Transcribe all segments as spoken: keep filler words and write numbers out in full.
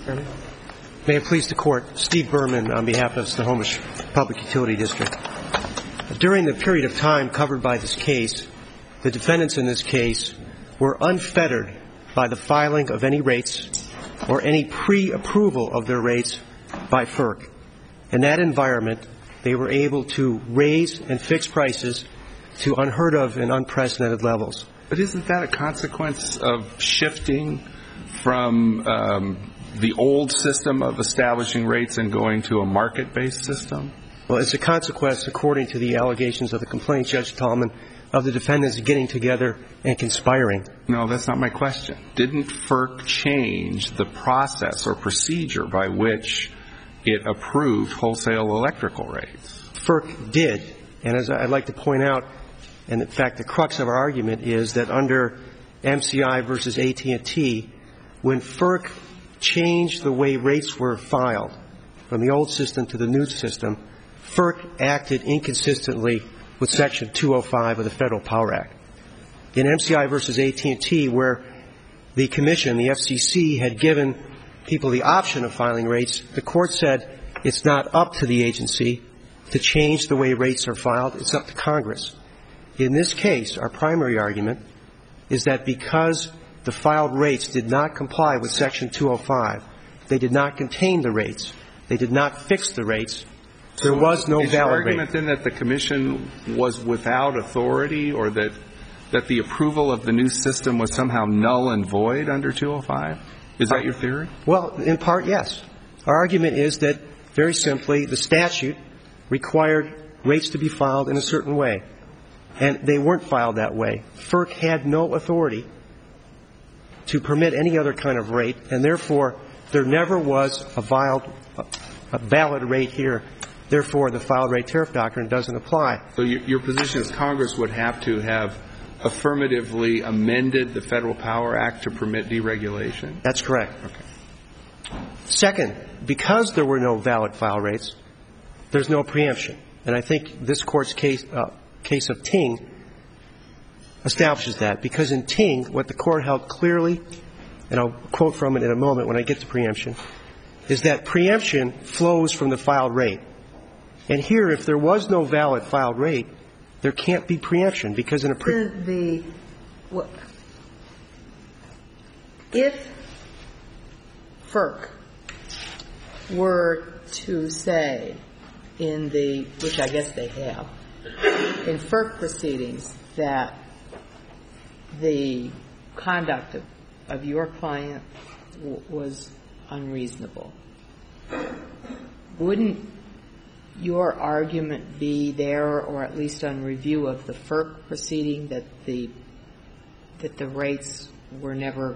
May it please the Court, Steve Berman on behalf of Snohomish Public Utility District. During the period of time covered by this case, the defendants in this case were unfettered by the filing of any rates or any pre-approval of their rates by FERC. In that environment, they were able to raise and fix prices to unheard of and unprecedented levels. But isn't that a consequence of shifting from um, the old system of establishing rates and going to a market-based system? Well, it's a consequence, according to the allegations of the complaint, Judge Tallman, of the defendants getting together and conspiring. No, that's not my question. Didn't FERC change the process or procedure by which it approved wholesale electrical rates? FERC did. And as I'd like to point out, and in fact the crux of our argument is that under M C I versus A T and T, when FERC changed the way rates were filed from the old system to the new system, FERC acted inconsistently with Section two oh five of the Federal Power Act. In M C I versus A T and T, where the Commission, the F C C, had given people the option of filing rates, the Court said it's not up to the agency to change the way rates are filed. It's up to Congress. In this case, our primary argument is that because the filed rates did not comply with Section two oh five, they did not contain the rates, they did not fix the rates, there was no valid rate. Is your argument then that the Commission was without authority, or that that the approval of the new system was somehow null and void under two oh five? Is that your theory? Well, in part, yes. Our argument is that, very simply, the statute required rates to be filed in a certain way, and they weren't filed that way. FERC had no authority to permit any other kind of rate, and therefore there never was a valid, a valid rate here. Therefore, the filed rate tariff doctrine doesn't apply. So your, your position is Congress would have to have affirmatively amended the Federal Power Act to permit deregulation? That's correct. Okay. Second, because there were no valid file rates, there's no preemption. And I think this Court's case, uh, case of Ting establishes that. Because in Ting, what the Court held clearly, and I'll quote from it in a moment when I get to preemption, is that preemption flows from the filed rate. And here, if there was no valid filed rate, there can't be preemption, because in a pre- the, the well, if FERC were to say in the, which I guess they have, in FERC proceedings that the conduct of, of your client w- was unreasonable, wouldn't your argument be there, or at least on review of the FERC proceeding, that the that the rates were never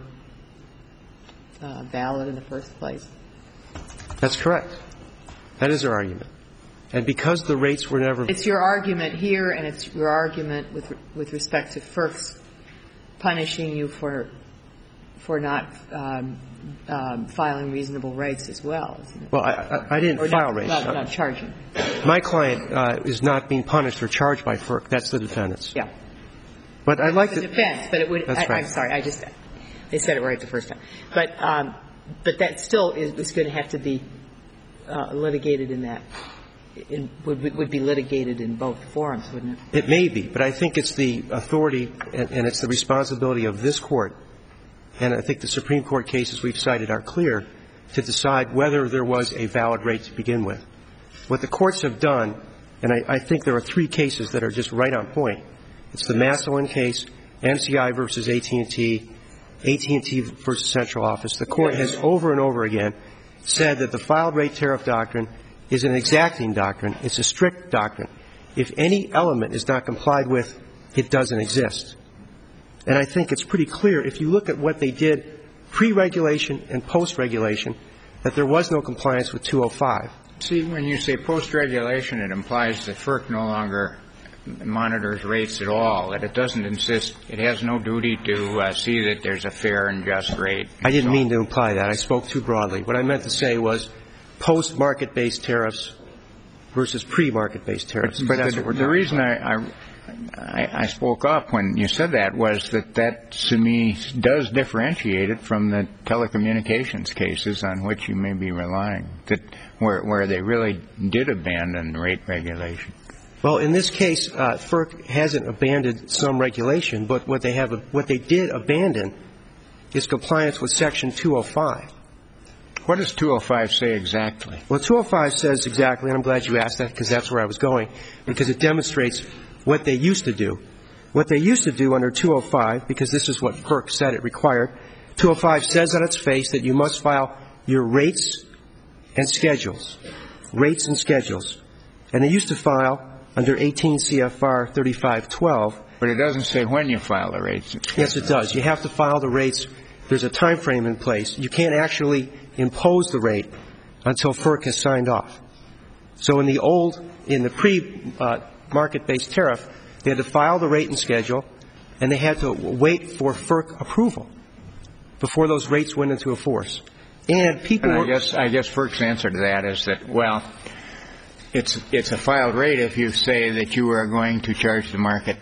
uh, valid in the first place? That's correct. That is our argument. And because the rates were never... It's your argument here, and it's your argument with with respect to FERC's punishing you for for not um, um, filing reasonable rates as well, isn't it? Well, I, I, I didn't or file not, rates. Not, not charging. My client uh, is not being punished or charged by FERC. That's the defendants. Yeah. But I'd like the to... defense, but it would... That's I, right. I'm sorry, I just... They said it right the first time. But um, but that still is, is going to have to be uh, litigated in that... In, would, would be litigated in both forums, wouldn't it? It may be, but I think it's the authority and, and it's the responsibility of this Court, and I think the Supreme Court cases we've cited are clear, to decide whether there was a valid rate to begin with. What the courts have done, and I, I think there are three cases that are just right on point. It's the Massillon case, M C I versus A T and T, A T and T versus Central Office. The Court has over and over again said that the filed rate tariff doctrine is an exacting doctrine. It's a strict doctrine. If any element is not complied with, it doesn't exist. And I think it's pretty clear, if you look at what they did pre-regulation and post-regulation, that there was no compliance with two oh five. See, when you say post-regulation, it implies that FERC no longer monitors rates at all, that it doesn't insist, it has no duty to uh, see that there's a fair and just rate. I didn't so mean to imply that. I spoke too broadly. What I meant to say was post-market-based tariffs versus pre-market-based tariffs. But the, the reason I, I I, I spoke up when you said that was that that, to me, does differentiate it from the telecommunications cases on which you may be relying, that where, where they really did abandon rate regulation. Well, in this case, uh, FERC hasn't abandoned some regulation, but what they have, what they did abandon is compliance with Section two oh five. What does two oh five say exactly? Well, two oh five says exactly, and I'm glad you asked that because that's where I was going, because it demonstrates what they used to do. What they used to do under two oh five, because this is what FERC said it required, two oh five says on its face that you must file your rates and schedules, rates and schedules. And they used to file under eighteen C F R thirty-five twelve. But it doesn't say when you file the rates. Yes, it does. You have to file the rates. There's a time frame in place. You can't actually impose the rate until FERC has signed off. So in the old, in the pre-market-based tariff, they had to file the rate and schedule, and they had to wait for FERC approval before those rates went into force. And people and I were, guess I guess FERC's answer to that is that, well, it's it's a filed rate if you say that you are going to charge the market,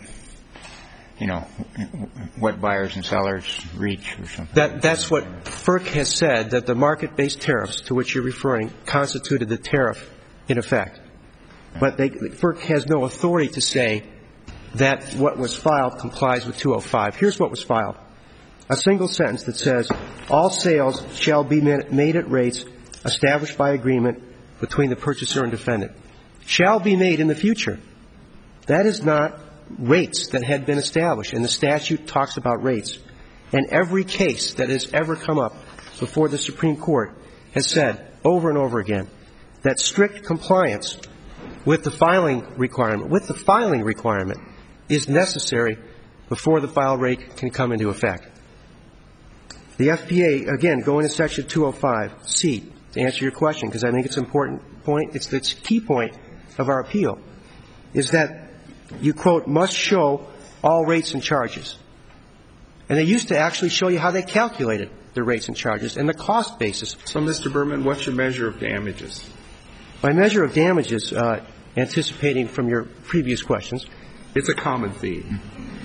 you know, what buyers and sellers reach or something. That, that's what FERC has said, that the market-based tariffs to which you're referring constituted the tariff in effect. But they, FERC has no authority to say that what was filed complies with two oh five. Here's what was filed. A single sentence that says, all sales shall be made at rates established by agreement between the purchaser and defendant. Shall be made in the future. That is not rates that had been established, and the statute talks about rates. And every case that has ever come up before the Supreme Court has said over and over again that strict compliance with the filing requirement, with the filing requirement, is necessary before the file rate can come into effect. The F P A, again, going to Section two oh five C, to answer your question, because I think it's an important point, it's the key point of our appeal, is that you, quote, must show all rates and charges. And they used to actually show you how they calculated the rates and charges and the cost basis. So, Mister Berman, what's your measure of damages? My measure of damages, uh, anticipating from your previous questions, it's a common theme,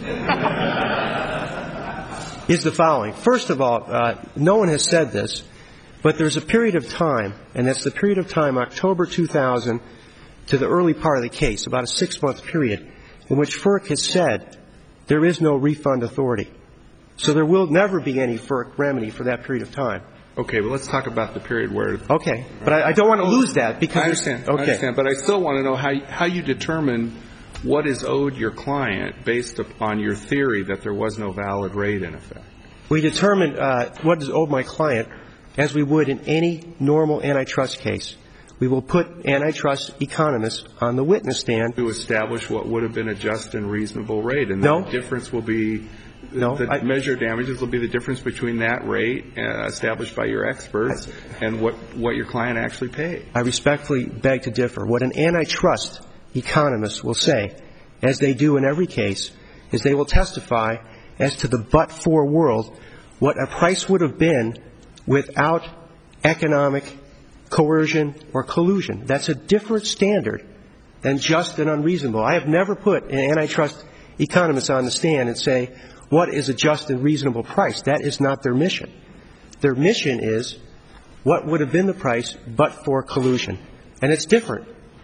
is the following. First of all, uh, no one has said this, but there's a period of time, and that's the period of time, October two thousand, to the early part of the case, about a six-month period, in which FERC has said there is no refund authority. So there will never be any FERC remedy for that period of time. Okay, well, let's talk about the period where... Okay, but I, I don't want to lose that because... I understand, okay. I understand, but I still want to know how, how you determine what is owed your client based upon your theory that there was no valid rate in effect. We determine uh, what is owed my client as we would in any normal antitrust case. We will put antitrust economists on the witness stand. To establish what would have been a just and reasonable rate. And no. the difference will be... No, the I, measure of damages will be the difference between that rate uh, established by your experts I, and what, what your client actually paid. I respectfully beg to differ. What an antitrust economist will say, as they do in every case, is they will testify as to the but-for world what a price would have been without economic coercion or collusion. That's a different standard than just and unreasonable. I have never put an antitrust economist on the stand and say, what is a just and reasonable price? That is not their mission. Their mission is what would have been the price but for collusion. And it's different.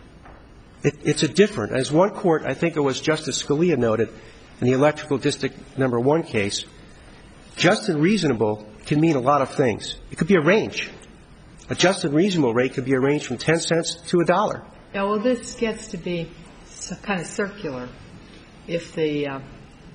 It, it's a different. As one court, I think it was Justice Scalia noted in the Electrical District Number One case, just and reasonable can mean a lot of things. It could be a range. A just and reasonable rate could be a range from ten cents to a dollar. Yeah, well, this gets to be kind of circular. If the uh,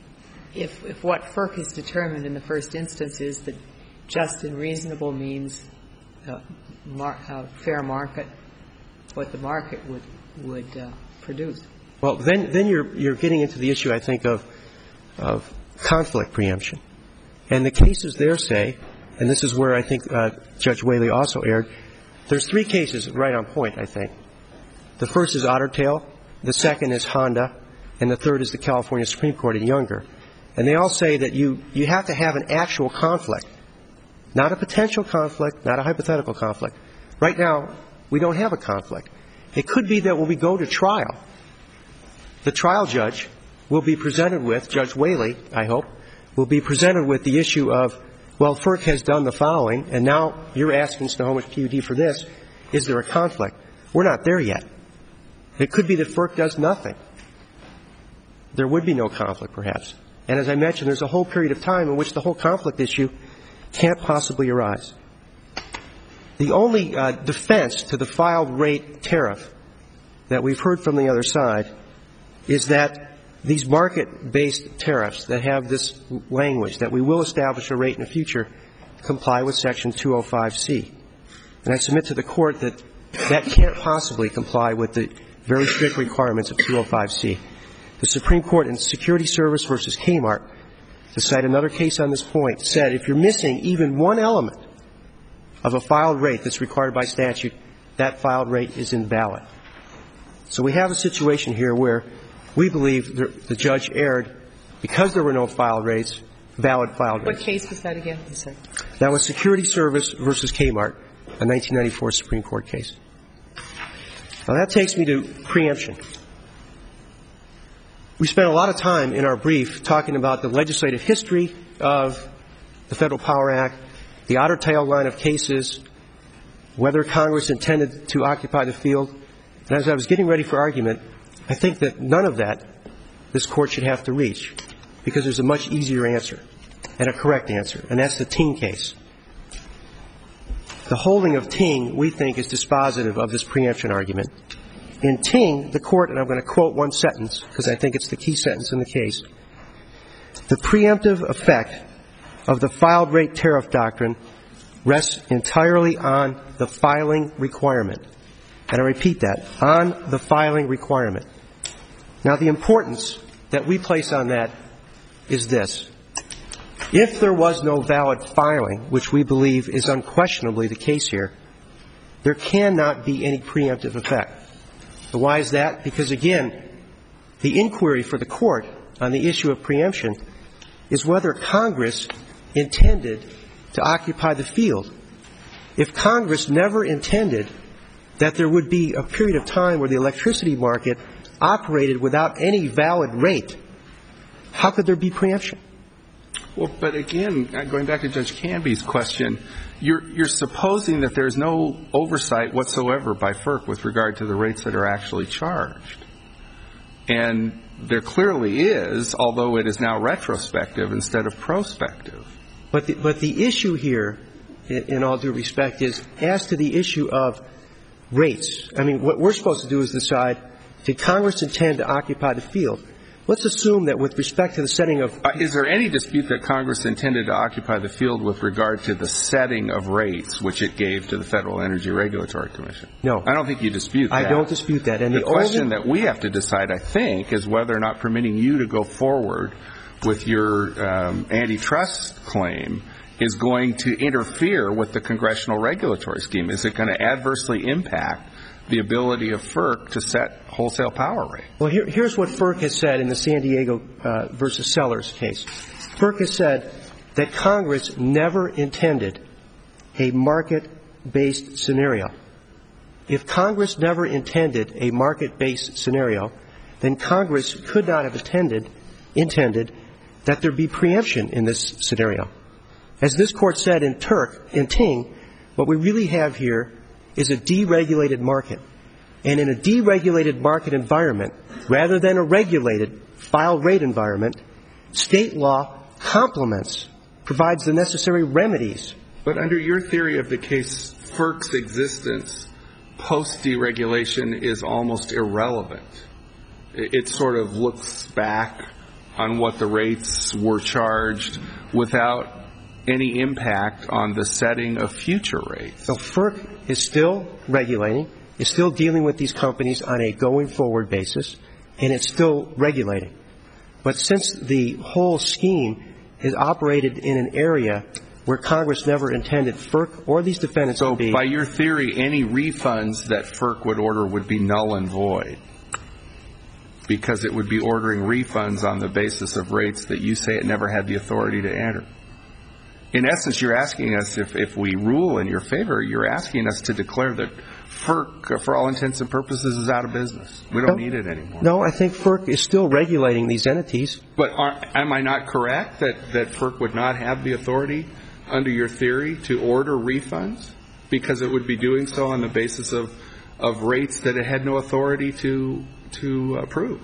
if if what FERC has determined in the first instance is that just and reasonable means uh, mar- uh, fair market, what the market would would uh, produce. Well, then then you're you're getting into the issue, I think, of of conflict preemption, and the cases there say, and this is where I think uh, Judge Whaley also erred. There's three cases right on point, I think. The first is Otter Tail, the second is Honda, and the third is the California Supreme Court in Younger. And they all say that you, you have to have an actual conflict, not a potential conflict, not a hypothetical conflict. Right now, we don't have a conflict. It could be that when we go to trial, the trial judge will be presented with, Judge Whaley, I hope, will be presented with the issue of, well, FERC has done the following, and now you're asking Snohomish P U D for this. Is there a conflict? We're not there yet. It could be that FERC does nothing. There would be no conflict, perhaps. And as I mentioned, there's a whole period of time in which the whole conflict issue can't possibly arise. The only uh, defense to the filed rate tariff that we've heard from the other side is that these market-based tariffs that have this language, that we will establish a rate in the future, comply with Section two oh five C. And I submit to the Court that that can't possibly comply with the very strict requirements of two oh five C. The Supreme Court in Security Service versus Kmart, to cite another case on this point, said if you're missing even one element of a filed rate that's required by statute, that filed rate is invalid. So we have a situation here where we believe the, the judge erred because there were no filed rates, valid filed rates. What case was that again? That was Security Service versus Kmart, a nineteen ninety-four Supreme Court case. Now that takes me to preemption. We spent a lot of time in our brief talking about the legislative history of the Federal Power Act, the otter tail line of cases, whether Congress intended to occupy the field. And as I was getting ready for argument, I think that none of that this Court should have to reach, because there's a much easier answer and a correct answer, and that's the Ting case. The holding of Ting, we think, is dispositive of this preemption argument. In Ting, the Court, and I'm going to quote one sentence because I think it's the key sentence in the case, the preemptive effect of the filed rate tariff doctrine rests entirely on the filing requirement. And I repeat that, on the filing requirement. Now, the importance that we place on that is this. If there was no valid filing, which we believe is unquestionably the case here, there cannot be any preemptive effect. And why is that? Because, again, the inquiry for the Court on the issue of preemption is whether Congress intended to occupy the field. If Congress never intended that there would be a period of time where the electricity market operated without any valid rate, how could there be preemption? Well, but again, going back to Judge Canby's question, you're, you're supposing that there's no oversight whatsoever by FERC with regard to the rates that are actually charged. And there clearly is, although it is now retrospective instead of prospective. But the, but the issue here, in, in all due respect, is as to the issue of rates. I mean, what we're supposed to do is decide, did Congress intend to occupy the field? Let's assume that with respect to the setting of... Uh, is there any dispute that Congress intended to occupy the field with regard to the setting of rates which it gave to the Federal Energy Regulatory Commission? No. I don't think you dispute that. I don't dispute that. And the, the question only... that we have to decide, I think, is whether or not permitting you to go forward with your um, antitrust claim is going to interfere with the congressional regulatory scheme. Is it going to adversely impact the ability of FERC to set wholesale power rate? Well, here, here's what FERC has said in the San Diego uh, versus Sellers case. FERC has said that Congress never intended a market-based scenario. If Congress never intended a market-based scenario, then Congress could not have intended, intended that there be preemption in this scenario. As this Court said in Turk, in Ting, what we really have here is a deregulated market. And in a deregulated market environment, rather than a regulated filed rate environment, state law complements, provides the necessary remedies. But under your theory of the case, FERC's existence post-deregulation is almost irrelevant. It sort of looks back on what the rates were charged without any impact on the setting of future rates. So FERC is still regulating, is still dealing with these companies on a going forward basis, and it's still regulating. But since the whole scheme is operated in an area where Congress never intended FERC or these defendants so to be... So by your theory, any refunds that FERC would order would be null and void, because it would be ordering refunds on the basis of rates that you say it never had the authority to enter. In essence, you're asking us, if, if we rule in your favor, you're asking us to declare that FERC, for all intents and purposes, is out of business. We don't No. need it anymore. No, I think FERC is still regulating these entities. But are, am I not correct that, that FERC would not have the authority, under your theory, to order refunds? Because it would be doing so on the basis of, of rates that it had no authority to, to approve.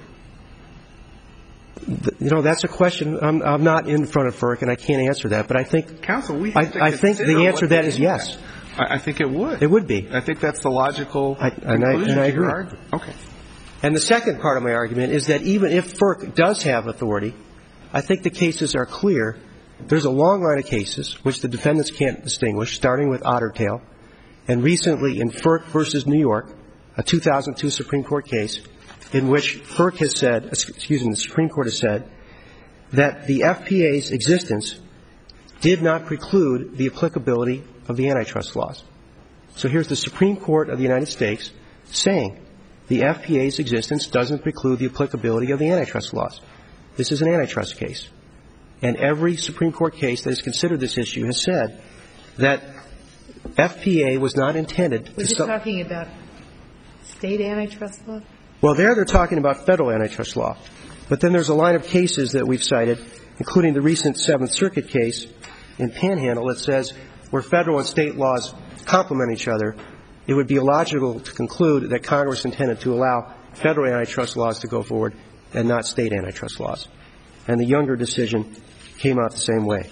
You know, that's a question. I'm, I'm not in front of FERC, and I can't answer that. But I think, Counsel, we I, have to I think consider the answer to what that the is yes. impact- I, I think it would. It would be. I think that's the logical I- and I- conclusion and I to your agree. argument. Okay. And the second part of my argument is that even if FERC does have authority, I think the cases are clear. There's a long line of cases which the defendants can't distinguish, starting with Otter Tail, and recently in FERC versus New York, a two thousand two Supreme Court case, in which FERC has said, excuse me, the Supreme Court has said that the F P A's existence did not preclude the applicability of the antitrust laws. So here's the Supreme Court of the United States saying the F P A's existence doesn't preclude the applicability of the antitrust laws. This is an antitrust case. And every Supreme Court case that has considered this issue has said that F P A was not intended Was to... it talking about state antitrust law? Well, there they're talking about federal antitrust law. But then there's a line of cases that we've cited, including the recent Seventh Circuit case in Panhandle that says where federal and state laws complement each other, it would be illogical to conclude that Congress intended to allow federal antitrust laws to go forward and not state antitrust laws. And the Younger decision came out the same way.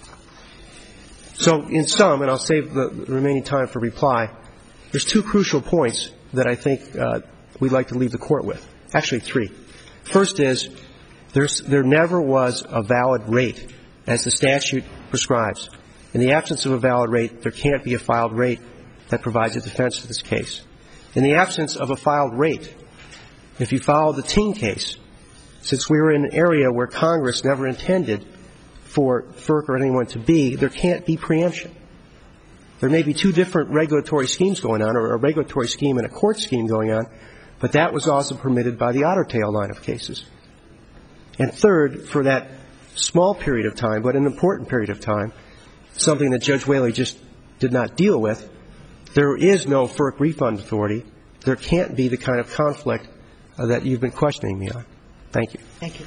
So in sum, and I'll save the remaining time for reply, there's two crucial points that I think uh, we'd like to leave the Court with. Actually, three. First is there's, there never was a valid rate as the statute prescribes. In the absence of a valid rate, there can't be a filed rate that provides a defense to this case. In the absence of a filed rate, if you follow the Ting case, since we were in an area where Congress never intended for FERC or anyone to be, there can't be preemption. There may be two different regulatory schemes going on, or a regulatory scheme and a court scheme going on, but that was also permitted by the Otter Tail line of cases. And third, for that small period of time, but an important period of time, something that Judge Whaley just did not deal with, there is no FERC refund authority. There can't be the kind of conflict uh, that you've been questioning me on. Thank you. Thank you.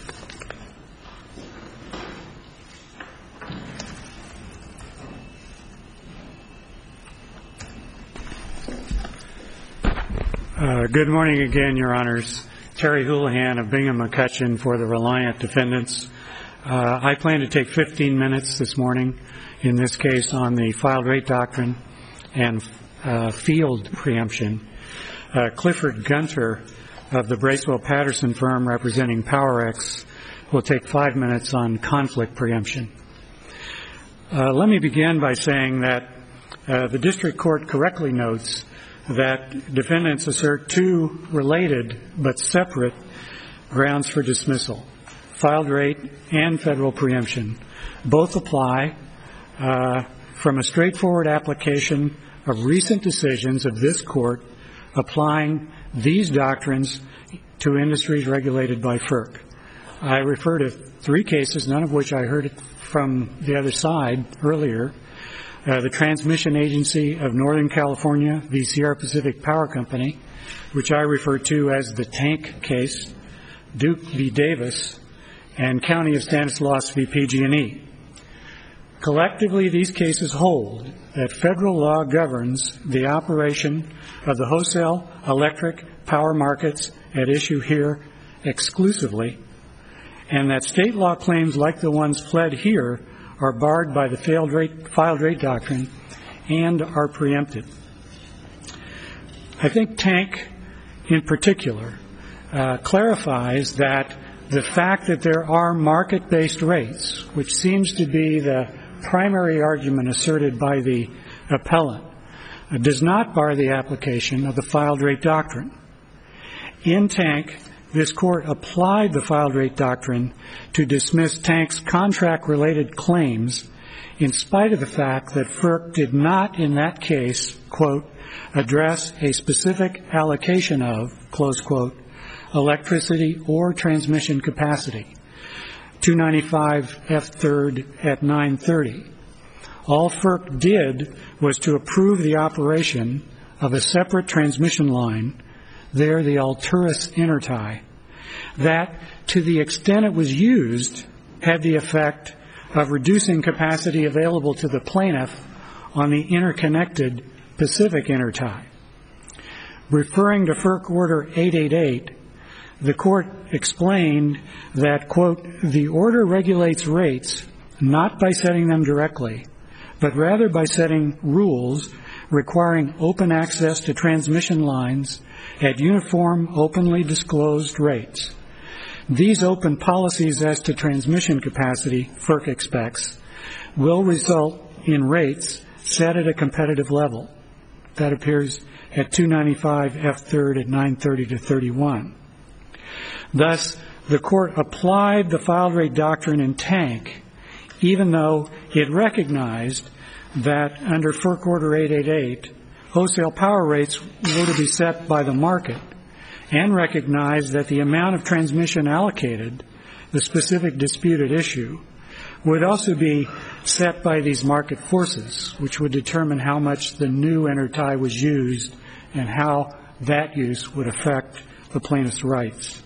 Uh, good morning again, Your Honors. Terry Houlihan of Bingham McCutcheon for the Reliant defendants. Uh, I plan to take fifteen minutes this morning in this case on the filed rate doctrine and uh, field preemption. Uh, Clifford Gunter of the Bracewell-Patterson firm representing PowerX will take five minutes on conflict preemption. Uh, let me begin by saying that uh, the district court correctly notes that defendants assert two related but separate grounds for dismissal, filed rate and federal preemption. Both apply uh, from a straightforward application of recent decisions of this court applying these doctrines to industries regulated by FERC. I refer to three cases, none of which I heard from the other side earlier. Uh, the Transmission Agency of Northern California v. Sierra Pacific Power Company, which I refer to as the Tank case, Duke v. Davis, and County of Stanislaus v. P G and E. Collectively, these cases hold that federal law governs the operation of the wholesale electric power markets at issue here exclusively, and that state law claims like the ones pled here are barred by the filed rate, filed rate doctrine and are preempted. I think Tank, in particular, uh, clarifies that the fact that there are market-based rates, which seems to be the primary argument asserted by the appellant, uh, does not bar the application of the filed rate doctrine. In Tank, this court applied the filed rate doctrine to dismiss Tank's contract-related claims in spite of the fact that FERC did not in that case, quote, address a specific allocation of, close quote, electricity or transmission capacity. two ninety-five F third at nine thirty. All FERC did was to approve the operation of a separate transmission line, there the Alturas intertie, that to the extent it was used had the effect of reducing capacity available to the plaintiff on the interconnected Pacific intertie. Referring to FERC Order eight eighty-eight, the court explained that, quote, the order regulates rates not by setting them directly, but rather by setting rules requiring open access to transmission lines at uniform, openly disclosed rates. These open policies as to transmission capacity, FERC expects, will result in rates set at a competitive level. That appears at two ninety-five F third at nine thirty to thirty-one. Thus, the court applied the filed rate doctrine in Tank, even though it recognized that under FERC Order eight eighty-eight, wholesale power rates were to be set by the market, and recognized that the amount of transmission allocated, the specific disputed issue, would also be set by these market forces, which would determine how much the new intertie was used and how that use would affect the plaintiff's rights.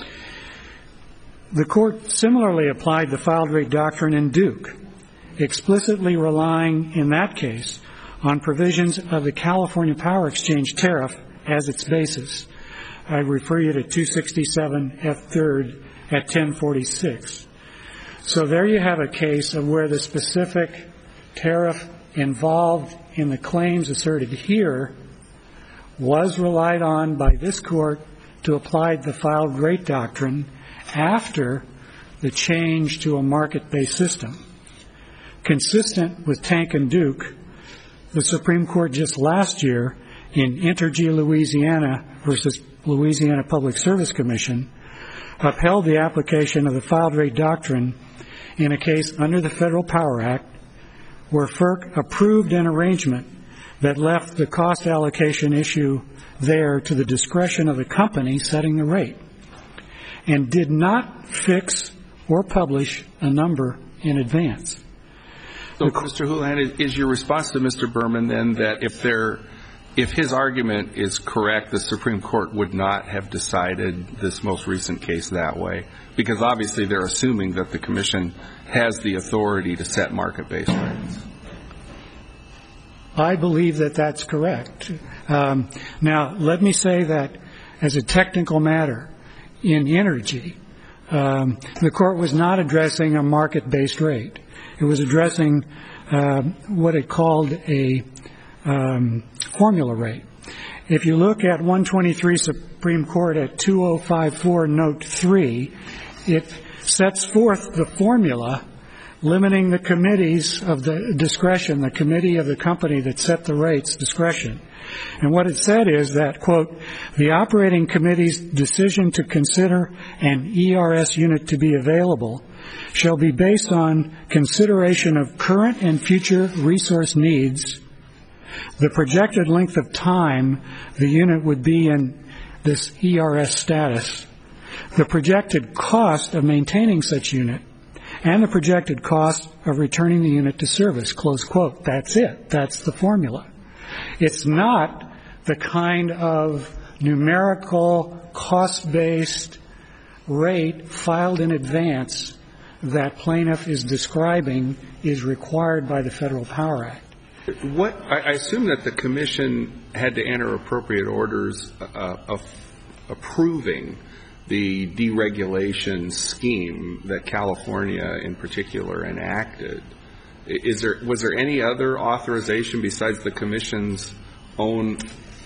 The court similarly applied the filed rate doctrine in Duke, explicitly relying in that case on provisions of the California Power Exchange tariff as its basis. I refer you to two sixty-seven F third at ten forty-six. So there you have a case of where the specific tariff involved in the claims asserted here was relied on by this court to apply the filed rate doctrine after the change to a market-based system. Consistent with Tank and Duke, the Supreme Court just last year in Entergy Louisiana versus Louisiana Public Service Commission upheld the application of the filed rate doctrine in a case under the Federal Power Act where FERC approved an arrangement that left the cost allocation issue there to the discretion of the company setting the rate and did not fix or publish a number in advance. So, Mister Houlihan, is your response to Mister Berman then that if there, if his argument is correct, the Supreme Court would not have decided this most recent case that way? Because obviously they're assuming that the Commission has the authority to set market-based rates. I believe that that's correct. Um, now, let me say that as a technical matter, in Entergy, um, the court was not addressing a market-based rate. It was addressing uh, what it called a um, formula rate. If you look at one twenty-three Supreme Court at two oh five four Note three, it sets forth the formula limiting the committees of the discretion, the committee of the company that set the rates discretion. And what it said is that, quote, the operating committee's decision to consider an E R S unit to be available shall be based on consideration of current and future resource needs, the projected length of time the unit would be in this E R S status, the projected cost of maintaining such unit, and the projected cost of returning the unit to service, close quote. That's it. That's the formula. It's not the kind of numerical, cost-based rate filed in advance that plaintiff is describing is required by the Federal Power Act. What I assume that the Commission had to enter appropriate orders uh, of approving the deregulation scheme that California, in particular, enacted. Is there was there any other authorization besides the Commission's own?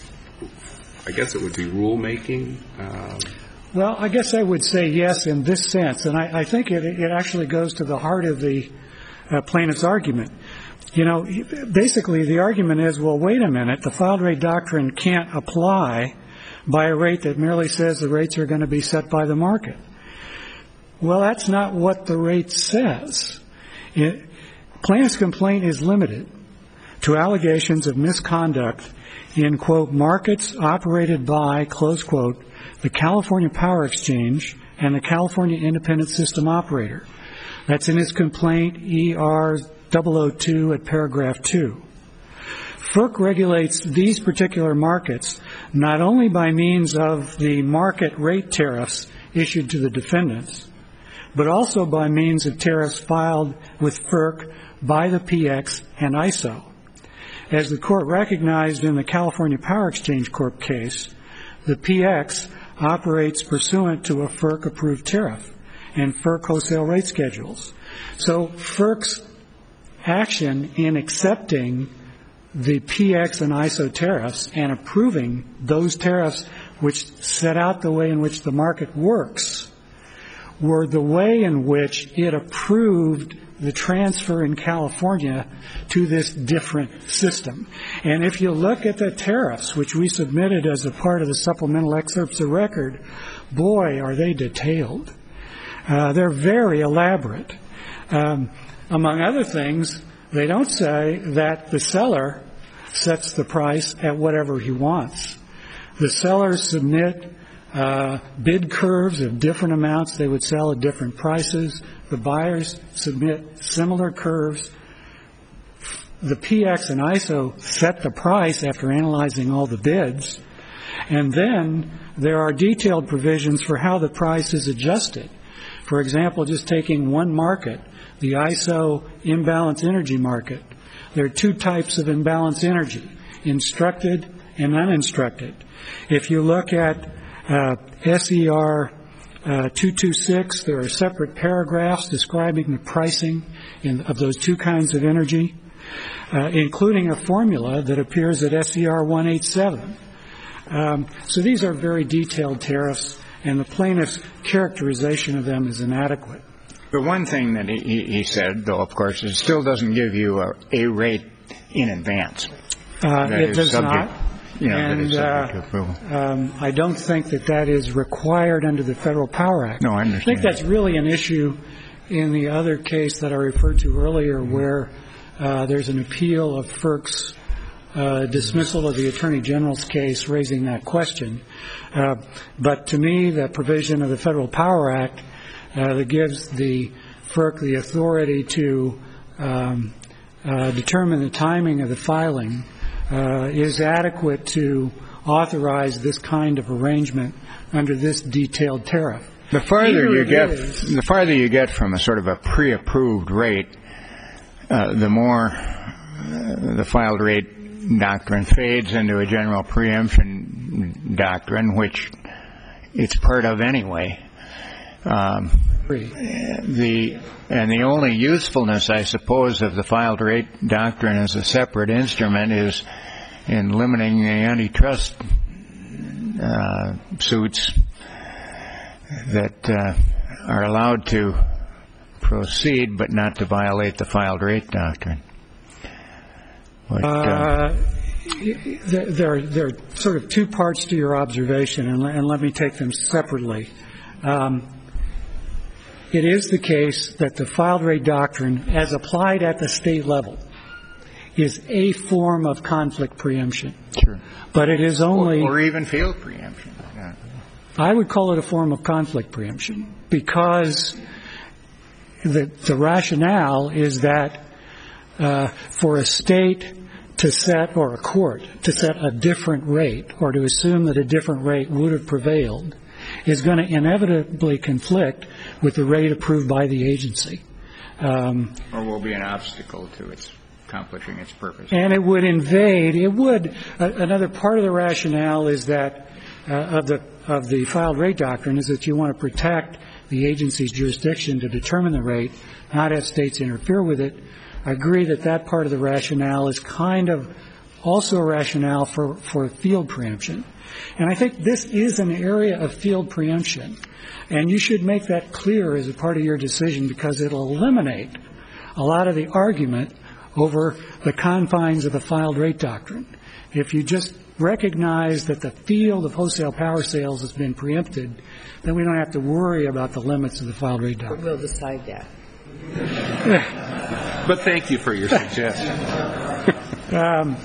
I guess it would be rulemaking. Um, Well, I guess I would say yes in this sense, and I, I think it, it actually goes to the heart of the uh, plaintiff's argument. You know, basically the argument is, well, wait a minute, the filed rate doctrine can't apply by a rate that merely says the rates are going to be set by the market. Well, that's not what the rate says. It, plaintiff's complaint is limited to allegations of misconduct in, quote, markets operated by, close quote, the California Power Exchange and the California Independent System Operator. That's in his complaint, E R double oh two at paragraph two. FERC regulates these particular markets not only by means of the market rate tariffs issued to the defendants, but also by means of tariffs filed with FERC by the P X and I S O. As the court recognized in the California Power Exchange Corp case, the P X operates pursuant to a FERC-approved tariff and FERC wholesale rate schedules. So FERC's action in accepting the P X and I S O tariffs and approving those tariffs which set out the way in which the market works were the way in which it approved the transfer in California to this different system. And if you look at the tariffs, which we submitted as a part of the supplemental excerpts of record, boy, are they detailed. Uh, they're very elaborate. Um, among other things, they don't say that the seller sets the price at whatever he wants. The sellers submit uh, bid curves of different amounts they would sell at different prices. The buyers submit similar curves. The P X and I S O set the price after analyzing all the bids. And then there are detailed provisions for how the price is adjusted. For example, just taking one market, the I S O imbalance energy market. There are two types of imbalance energy, instructed and uninstructed. If you look at uh, S E R uh, two twenty-six, there are separate paragraphs describing the pricing in, of those two kinds of energy, uh, including a formula that appears at S E R one eighty-seven. Um, so these are very detailed tariffs, and the plaintiff's characterization of them is inadequate. The one thing that he, he said, though, of course, is it still doesn't give you a, a rate in advance. Uh, it does subject, not. You know, and that is uh, um, I don't think that that is required under the Federal Power Act. No, I understand. I think that's really an issue in the other case that I referred to earlier, mm-hmm. where uh, there's an appeal of FERC's uh, dismissal of the Attorney General's case raising that question. Uh, but to me, the provision of the Federal Power Act uh, that gives the FERC the authority to um, uh, determine the timing of the filing Uh, is adequate to authorize this kind of arrangement under this detailed tariff. The farther Either you get, is, the farther you get from a sort of a pre-approved rate, uh, the more uh, the filed rate doctrine fades into a general preemption doctrine, which it's part of anyway. Um, the and the only usefulness, I suppose, of the filed rate doctrine as a separate instrument is in limiting the antitrust uh, suits that uh, are allowed to proceed but not to violate the filed rate doctrine. But, uh, uh, there, there are sort of two parts to your observation, and, and let me take them separately. Um, It is the case that the filed rate doctrine, as applied at the state level, is a form of conflict preemption. Sure. But it is only... Or, or even field preemption. Yeah. I would call it a form of conflict preemption because the, the rationale is that uh, for a state to set, or a court, to set a different rate or to assume that a different rate would have prevailed is going to inevitably conflict with the rate approved by the agency. Um, or will be an obstacle to its accomplishing its purpose. And it would invade, it would, uh, another part of the rationale is that, uh, of the of the filed rate doctrine, is that you want to protect the agency's jurisdiction to determine the rate, not have states interfere with it. I agree that that part of the rationale is kind of also a rationale for, for field preemption. And I think this is an area of field preemption. And you should make that clear as a part of your decision because it will eliminate a lot of the argument over the confines of the filed rate doctrine. If you just recognize that the field of wholesale power sales has been preempted, then we don't have to worry about the limits of the filed rate doctrine. We'll decide that. But thank you for your suggestion. um,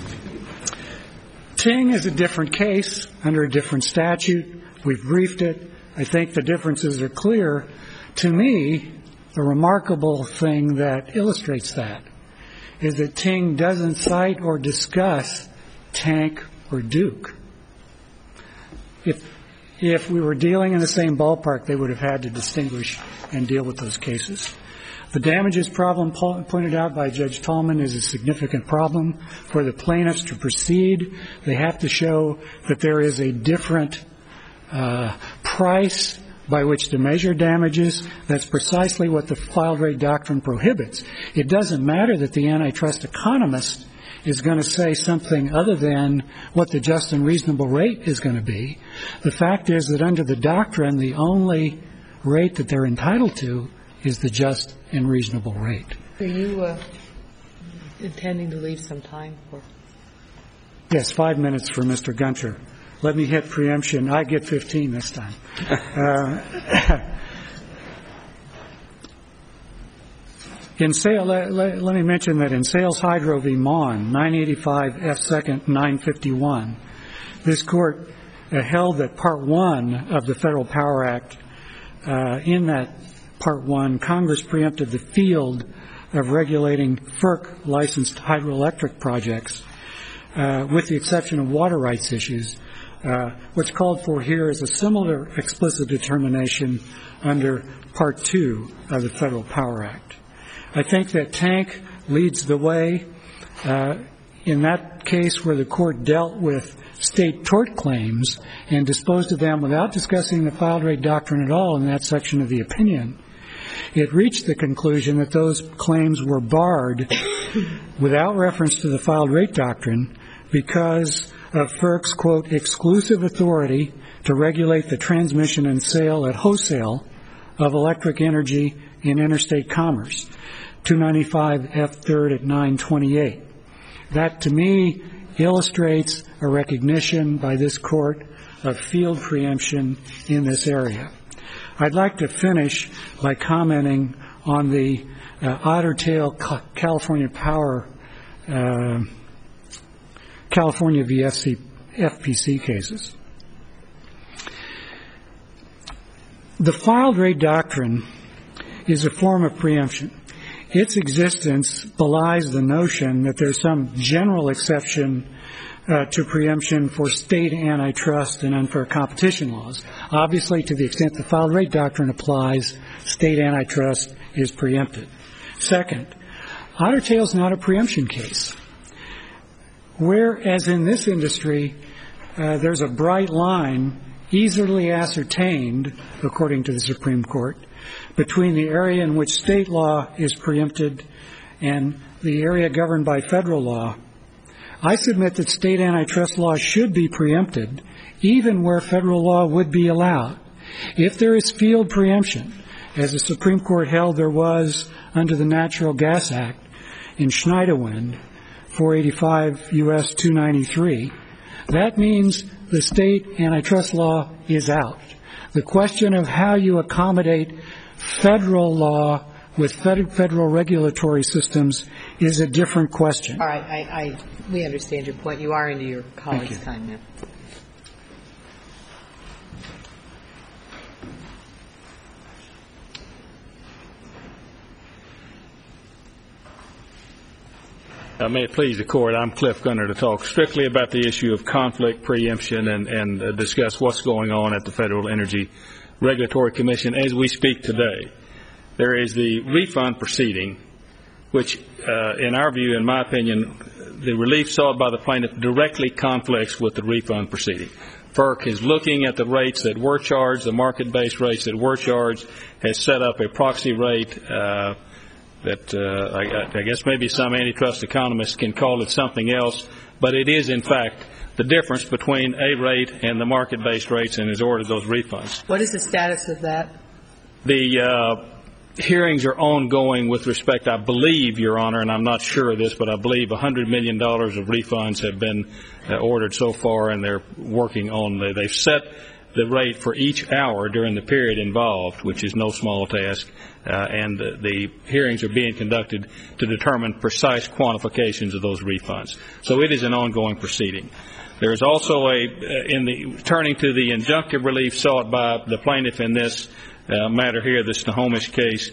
Ting is a different case under a different statute. We've briefed it. I think the differences are clear. To me, the remarkable thing that illustrates that is that Ting doesn't cite or discuss Tank or Duke. If if we were dealing in the same ballpark, they would have had to distinguish and deal with those cases. The damages problem pointed out by Judge Tallman is a significant problem. For the plaintiffs to proceed, they have to show that there is a different uh, price by which to measure damages. That's precisely what the filed rate doctrine prohibits. It doesn't matter that the antitrust economist is going to say something other than what the just and reasonable rate is going to be. The fact is that under the doctrine, the only rate that they're entitled to is the just and reasonable rate. Are you uh, intending to leave some time for? Yes, five minutes for Mister Gunter. Let me hit preemption. I get fifteen this time. uh, in sale, let, let, let me mention that in Sales Hydro v. Mon, nine eighty-five F second nine fifty-one, this court uh, held that Part One of the Federal Power Act, uh, in that Part One, Congress preempted the field of regulating F E R C licensed hydroelectric projects, uh, with the exception of water rights issues. Uh, what's called for here is a similar explicit determination under Part Two of the Federal Power Act. I think that Tank leads the way. Uh, in that case where the court dealt with state tort claims and disposed of them without discussing the filed rate doctrine at all in that section of the opinion, it reached the conclusion that those claims were barred without reference to the filed rate doctrine because of F E R C's, quote, exclusive authority to regulate the transmission and sale at wholesale of electric energy in interstate commerce, two ninety-five F third at nine twenty-eight. That, to me, illustrates a recognition by this court of field preemption in this area. I'd like to finish by commenting on the uh, Otter Tail California Power, uh, California v. F P C cases. The filed rate doctrine is a form of preemption. Its existence belies the notion that there's some general exception Uh, to preemption for state antitrust and unfair competition laws. Obviously, to the extent the filed rate doctrine applies, state antitrust is preempted. Second, Otter Tail is not a preemption case. Whereas in this industry, uh, there's a bright line easily ascertained, according to the Supreme Court, between the area in which state law is preempted and the area governed by federal law. I submit that state antitrust law should be preempted, even where federal law would be allowed. If there is field preemption, as the Supreme Court held there was under the Natural Gas Act in Schneiderwind, four eighty-five U S two ninety-three, that means the state antitrust law is out. The question of how you accommodate federal law with federal regulatory systems is a different question. All right, I, I, we understand your point. You are into your colleague's you. time now. Uh, may it please the Court, I'm Cliff Gunter to talk strictly about the issue of conflict preemption and, and uh, discuss what's going on at the Federal Energy Regulatory Commission as we speak today. There is the refund proceeding, which, uh, in our view, in my opinion, the relief sought by the plaintiff directly conflicts with the refund proceeding. F E R C is looking at the rates that were charged, the market-based rates that were charged, has set up a proxy rate uh, that uh, I, I guess maybe some antitrust economists can call it something else, but it is, in fact, the difference between a rate and the market-based rates and has ordered those refunds. What is the status of that? The uh, hearings are ongoing with respect, I believe, Your Honor, and I'm not sure of this, but I believe one hundred million dollars of refunds have been uh, ordered so far, and they're working on the, they've set the rate for each hour during the period involved, which is no small task, uh, and the, the hearings are being conducted to determine precise quantifications of those refunds. So it is an ongoing proceeding. There is also a, uh, in the turning to the injunctive relief sought by the plaintiff in this Uh, matter here, the Snohomish case,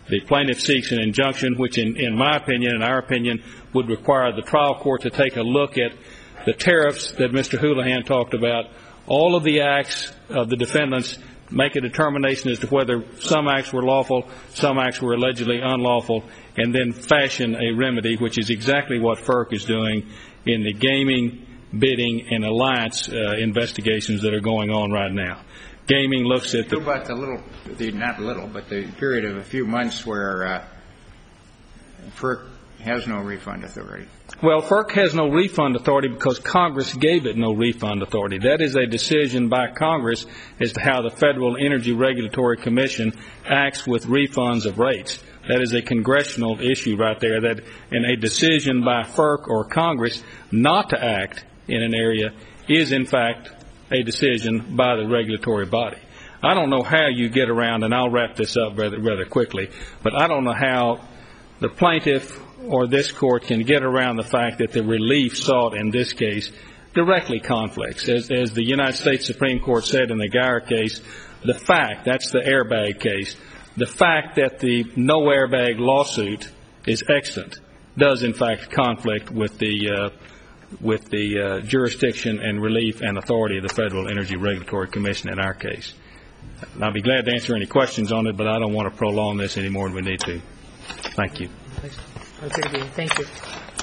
The plaintiff seeks an injunction which, in, in my opinion, in our opinion, would require the trial court to take a look at the tariffs that Mister Houlihan talked about, all of the acts of the defendants, make a determination as to whether some acts were lawful, some acts were allegedly unlawful, and then fashion a remedy, which is exactly what FERC is doing in the gaming, bidding, and alliance uh, investigations that are going on right now. Gaming looks at the... What about the little, the, not little, but the period of a few months where uh, FERC has no refund authority? Well, FERC has no refund authority because Congress gave it no refund authority. That is a decision by Congress as to how the Federal Energy Regulatory Commission acts with refunds of rates. That is a congressional issue right there, that in a decision by FERC or Congress not to act in an area is, in fact, a decision by the regulatory body. I don't know how you get around, and I'll wrap this up rather, rather quickly, but I don't know how the plaintiff or this court can get around the fact that the relief sought in this case directly conflicts. As, as the United States Supreme Court said in the Geyer case, the fact, that's the airbag case, the fact that the no airbag lawsuit is extant does in fact conflict with the uh, with the uh, jurisdiction and relief and authority of the Federal Energy Regulatory Commission in our case. And I'll be glad to answer any questions on it, but I don't want to prolong this any more than we need to. Thank you. Okay, thank you.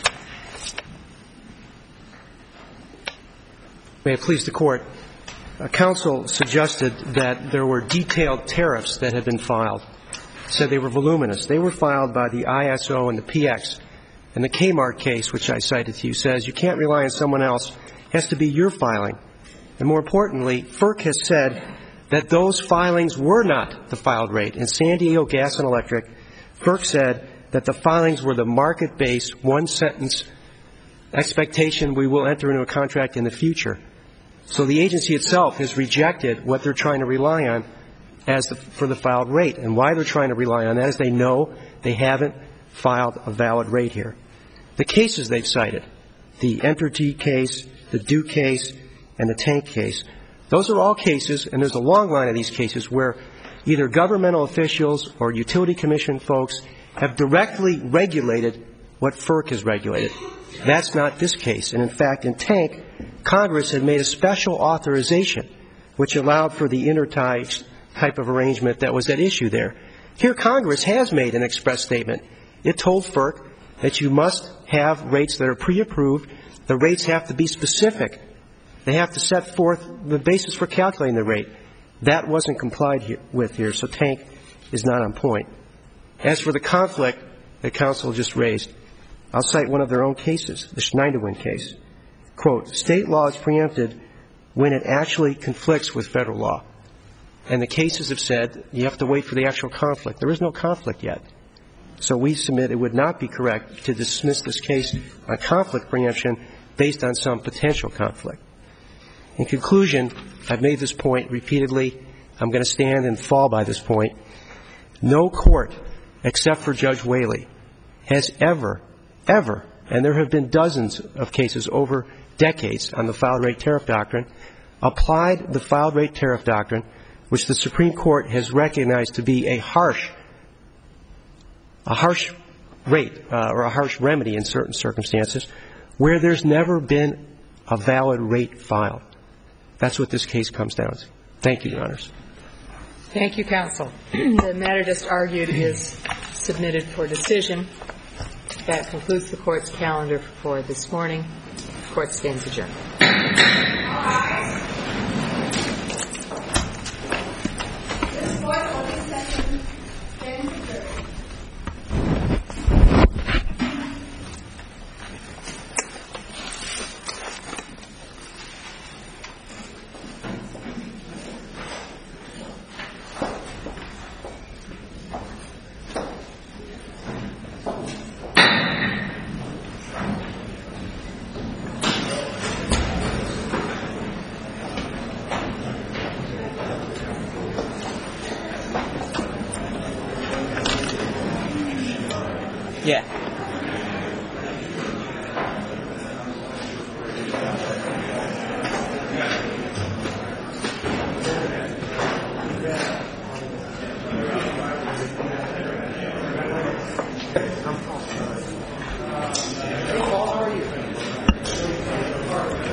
May it please the Court. Uh, counsel suggested that there were detailed tariffs that had been filed, said they were voluminous. They were filed by the I S O and the P X. And the Kmart case, which I cited to you, says you can't rely on someone else. It has to be your filing. And more importantly, FERC has said that those filings were not the filed rate. In San Diego Gas and Electric, FERC said that the filings were the market-based, one-sentence expectation we will enter into a contract in the future. So the agency itself has rejected what they're trying to rely on as the, for the filed rate. And why they're trying to rely on that is they know they haven't filed a valid rate here. The cases they've cited, the Entergy case, the Duke case, and the Tank case, those are all cases, and there's a long line of these cases, where either governmental officials or utility commission folks have directly regulated what FERC has regulated. That's not this case. And in fact, in Tank, Congress had made a special authorization which allowed for the intertie type of arrangement that was at issue there. Here, Congress has made an express statement. It told FERC that you must have rates that are pre-approved. The rates have to be specific. They have to set forth the basis for calculating the rate. That wasn't complied here, with here, so Tank is not on point. As for the conflict that counsel just raised, I'll cite one of their own cases, the Schneiderwin case. Quote, state law is preempted when it actually conflicts with federal law. And the cases have said you have to wait for the actual conflict. There is no conflict yet. So we submit it would not be correct to dismiss this case on conflict preemption based on some potential conflict. In conclusion, I've made this point repeatedly. I'm going to stand and fall by this point. No court, except for Judge Whaley, has ever, ever, and there have been dozens of cases over decades on the filed rate tariff doctrine, applied the filed rate tariff doctrine, which the Supreme Court has recognized to be a harsh, a harsh rate uh, or a harsh remedy in certain circumstances, where there's never been a valid rate filed. That's what this case comes down to. Thank you, Your Honors. Thank you, counsel. The matter just argued is submitted for decision. That concludes the Court's calendar for this morning. The Court stands adjourned. Thank you.